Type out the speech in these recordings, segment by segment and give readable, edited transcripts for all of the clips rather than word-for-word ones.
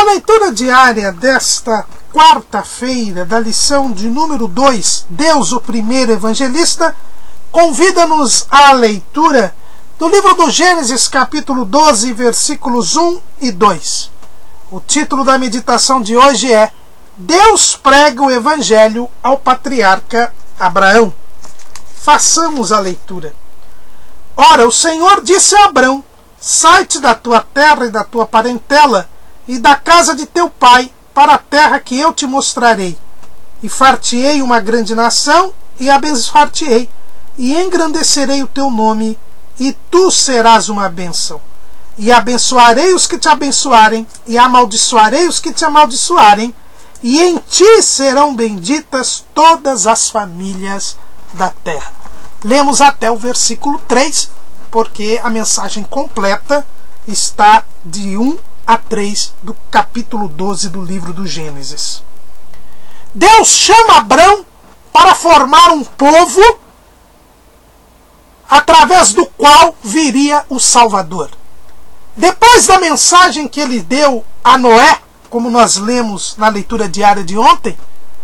leitura diária desta quarta-feira, da lição de número 2, Deus, o primeiro evangelista, convida-nos à leitura do livro do Gênesis, capítulo 12, versículos 1 e 2. O título da meditação de hoje é Deus prega o evangelho ao patriarca Abraão. Façamos a leitura. Ora, o Senhor disse a Abrão: sai-te da tua terra e da tua parentela e da casa de teu pai para a terra que eu te mostrarei. E far-te-ei uma grande nação, e abençoar-te-ei, e engrandecerei o teu nome, e tu serás uma bênção. E abençoarei os que te abençoarem, e amaldiçoarei os que te amaldiçoarem, e em ti serão benditas todas as famílias da terra. Lemos até o versículo 3, porque a mensagem completa está de 1 a 3 do capítulo 12 do livro do Gênesis. Deus chama Abrão para formar um povo através do qual viria o Salvador. Depois da mensagem que ele deu a Noé, como nós lemos na leitura diária de ontem,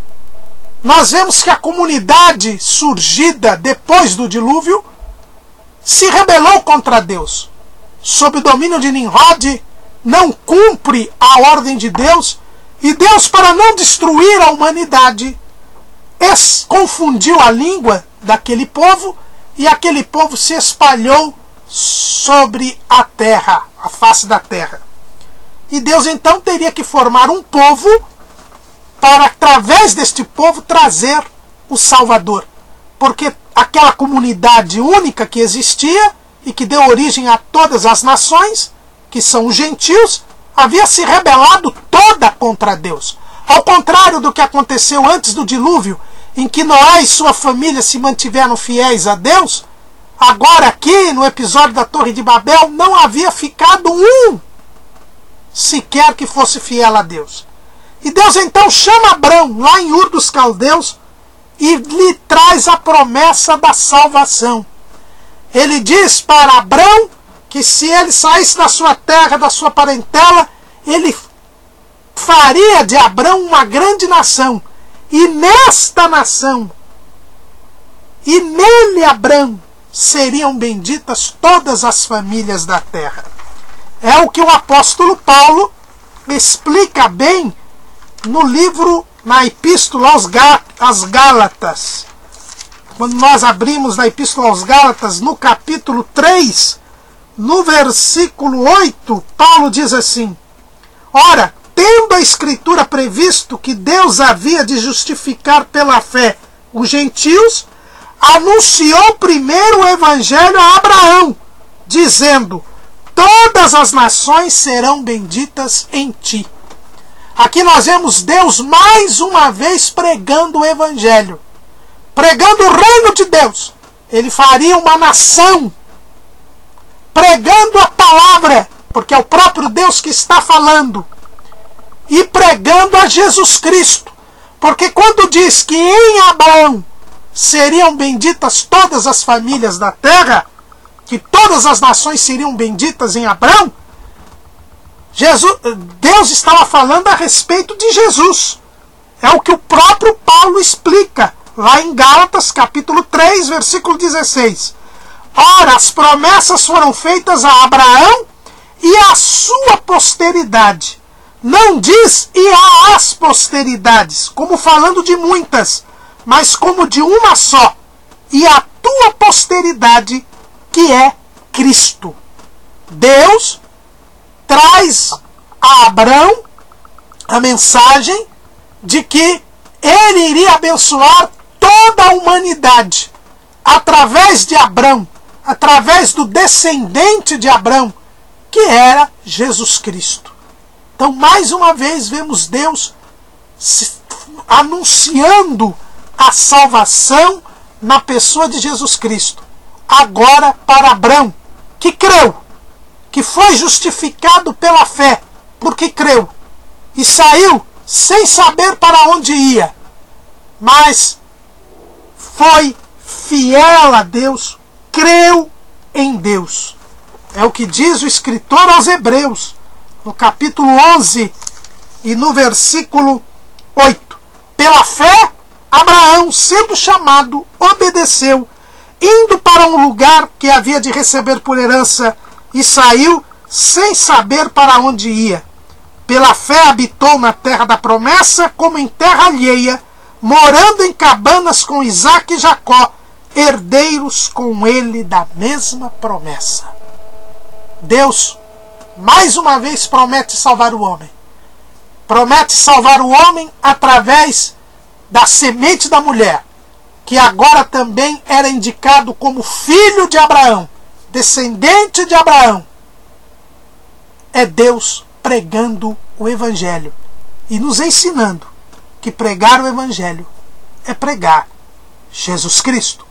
nós vemos que a comunidade surgida depois do dilúvio se rebelou contra Deus. Sob o domínio de Nimrod, não cumpre a ordem de Deus, e Deus, para não destruir a humanidade, confundiu a língua daquele povo, e aquele povo se espalhou sobre a terra, a face da terra. E Deus então teria que formar um povo para, através deste povo, trazer o Salvador. Porque aquela comunidade única que existia e que deu origem a todas as nações, que são os gentios, havia se rebelado toda contra Deus. Ao contrário do que aconteceu antes do dilúvio, em que Noé e sua família se mantiveram fiéis a Deus, agora aqui, no episódio da Torre de Babel, não havia ficado um sequer que fosse fiel a Deus. E Deus então chama Abrão, lá em Ur dos Caldeus, e lhe traz a promessa da salvação. Ele diz para Abrão que se ele saísse da sua terra, da sua parentela, ele faria de Abrão uma grande nação. E nesta nação, e nele Abrão, seriam benditas todas as famílias da terra. É o que o apóstolo Paulo explica bem no livro, na Epístola aos Gálatas. Quando nós abrimos na Epístola aos Gálatas, no capítulo 3, no versículo 8, Paulo diz assim: ora, tendo a Escritura previsto que Deus havia de justificar pela fé os gentios, anunciou primeiro o Evangelho a Abraão, dizendo: todas as nações serão benditas em ti. Aqui nós vemos Deus mais uma vez pregando o Evangelho, pregando o reino de Deus. Ele faria uma nação, pregando a palavra, porque é o próprio Deus que está falando, e pregando a Jesus Cristo, porque quando diz que em Abraão seriam benditas todas as famílias da terra, que todas as nações seriam benditas em Abraão, Deus estava falando a respeito de Jesus. É o que o próprio Paulo explica lá em Gálatas capítulo 3, versículo 16. Ora, as promessas foram feitas a Abraão e à sua posteridade. Não diz e às posteridades, como falando de muitas, mas como de uma só, e a tua posteridade, que é Cristo. Deus traz a Abrão a mensagem de que ele iria abençoar toda a humanidade através de Abrão, através do descendente de Abrão, que era Jesus Cristo. Então, mais uma vez, vemos Deus anunciando a salvação na pessoa de Jesus Cristo. Agora para Abrão, que creu, que foi justificado pela fé, porque creu, e saiu sem saber para onde ia, mas foi fiel a Deus, creu em Deus. É o que diz o escritor aos Hebreus, no capítulo 11 e no versículo 8. Pela fé, Abraão, sendo chamado, obedeceu, indo para um lugar que havia de receber por herança, e saiu sem saber para onde ia. Pela fé habitou na terra da promessa, como em terra alheia, morando em cabanas com Isaque e Jacó, herdeiros com ele da mesma promessa. Deus, mais uma vez, promete salvar o homem. Promete salvar o homem através da semente da mulher, que agora também era indicado como filho de Abraão, descendente de Abraão. É Deus pregando o Evangelho e nos ensinando que pregar o Evangelho é pregar Jesus Cristo.